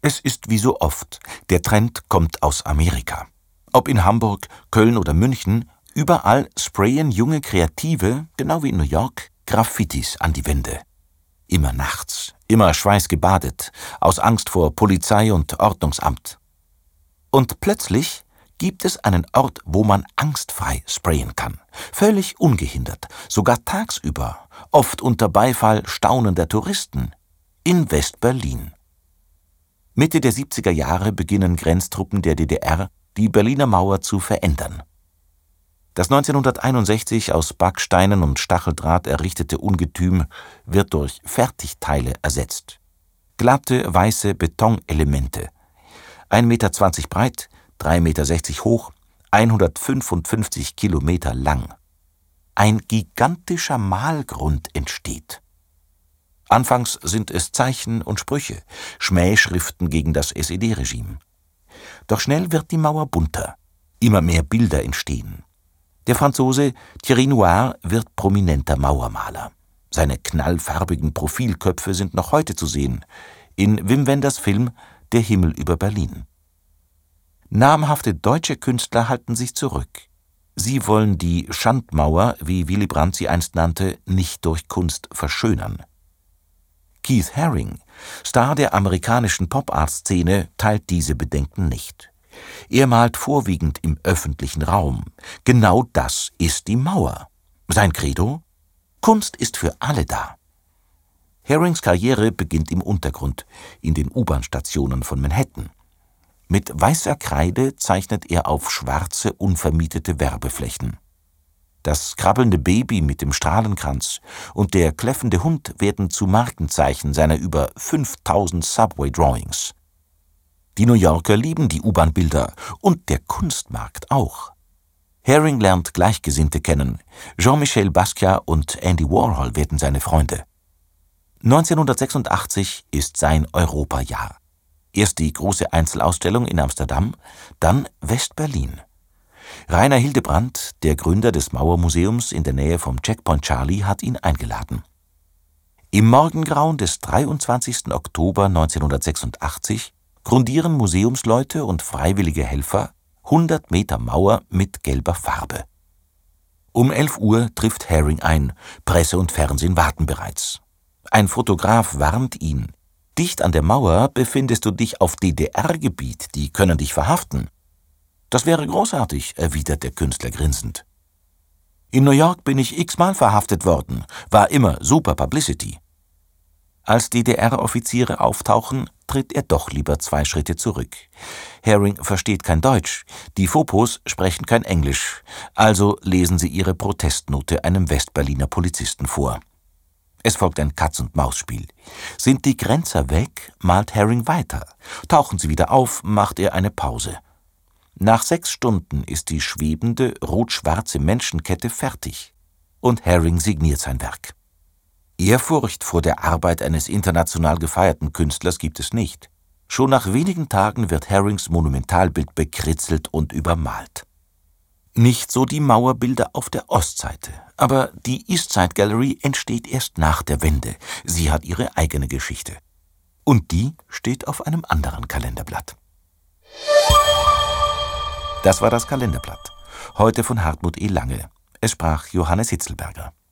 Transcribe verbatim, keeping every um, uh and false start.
Es ist wie so oft, der Trend kommt aus Amerika. Ob in Hamburg, Köln oder München, überall sprayen junge Kreative, genau wie in New York, Graffitis an die Wände. Immer nachts, immer schweißgebadet, aus Angst vor Polizei und Ordnungsamt. Und plötzlich gibt es einen Ort, wo man angstfrei sprayen kann, völlig ungehindert, sogar tagsüber, oft unter Beifall staunender Touristen, in West-Berlin. Mitte der siebziger Jahre beginnen Grenztruppen der D D R, die Berliner Mauer zu verändern. Das neunzehnhunderteinundsechzig aus Backsteinen und Stacheldraht errichtete Ungetüm wird durch Fertigteile ersetzt. Glatte, weiße Betonelemente. ein Meter zwanzig breit, drei Meter sechzig hoch, hundertfünfundfünfzig Kilometer lang. Ein gigantischer Malgrund entsteht. Anfangs sind es Zeichen und Sprüche, Schmähschriften gegen das S E D-Regime. Doch schnell wird die Mauer bunter. Immer mehr Bilder entstehen. Der Franzose Thierry Noir wird prominenter Mauermaler. Seine knallfarbigen Profilköpfe sind noch heute zu sehen, in Wim Wenders Film »Der Himmel über Berlin«. Namhafte deutsche Künstler halten sich zurück. Sie wollen die Schandmauer, wie Willy Brandt sie einst nannte, nicht durch Kunst verschönern. Keith Haring, Star der amerikanischen Pop-Art-Szene, teilt diese Bedenken nicht. Er malt vorwiegend im öffentlichen Raum. Genau das ist die Mauer. Sein Credo? Kunst ist für alle da. Harings Karriere beginnt im Untergrund, in den U-Bahn-Stationen von Manhattan. Mit weißer Kreide zeichnet er auf schwarze, unvermietete Werbeflächen. Das krabbelnde Baby mit dem Strahlenkranz und der kläffende Hund werden zu Markenzeichen seiner über fünftausend Subway-Drawings. Die New Yorker lieben die U-Bahn-Bilder und der Kunstmarkt auch. Haring lernt Gleichgesinnte kennen. Jean-Michel Basquiat und Andy Warhol werden seine Freunde. neunzehnhundertsechsundachtzig ist sein Europajahr. Erst die große Einzelausstellung in Amsterdam, dann West-Berlin. Rainer Hildebrandt, der Gründer des Mauermuseums in der Nähe vom Checkpoint Charlie, hat ihn eingeladen. Im Morgengrauen des dreiundzwanzigsten Oktober neunzehnhundertsechsundachtzig grundieren Museumsleute und freiwillige Helfer hundert Meter Mauer mit gelber Farbe. Um elf Uhr trifft Haring ein, Presse und Fernsehen warten bereits. Ein Fotograf warnt ihn: Dicht an der Mauer befindest du dich auf D D R-Gebiet, die können dich verhaften. Das wäre großartig, erwidert der Künstler grinsend. In New York bin ich x-mal verhaftet worden, war immer super Publicity. Als D D R-Offiziere auftauchen, tritt er doch lieber zwei Schritte zurück. Haring versteht kein Deutsch, die Fopos sprechen kein Englisch, also lesen sie ihre Protestnote einem Westberliner Polizisten vor. Es folgt ein Katz-und-Maus-Spiel. Sind die Grenzer weg, malt Haring weiter. Tauchen sie wieder auf, macht er eine Pause. Nach sechs Stunden ist die schwebende, rot-schwarze Menschenkette fertig. Und Haring signiert sein Werk. Ehrfurcht vor der Arbeit eines international gefeierten Künstlers gibt es nicht. Schon nach wenigen Tagen wird Harings Monumentalbild bekritzelt und übermalt. Nicht so die Mauerbilder auf der Ostseite. Aber die East Side Gallery entsteht erst nach der Wende. Sie hat ihre eigene Geschichte. Und die steht auf einem anderen Kalenderblatt. Das war das Kalenderblatt. Heute von Hartmut E. Lange. Es sprach Johannes Hitzelberger.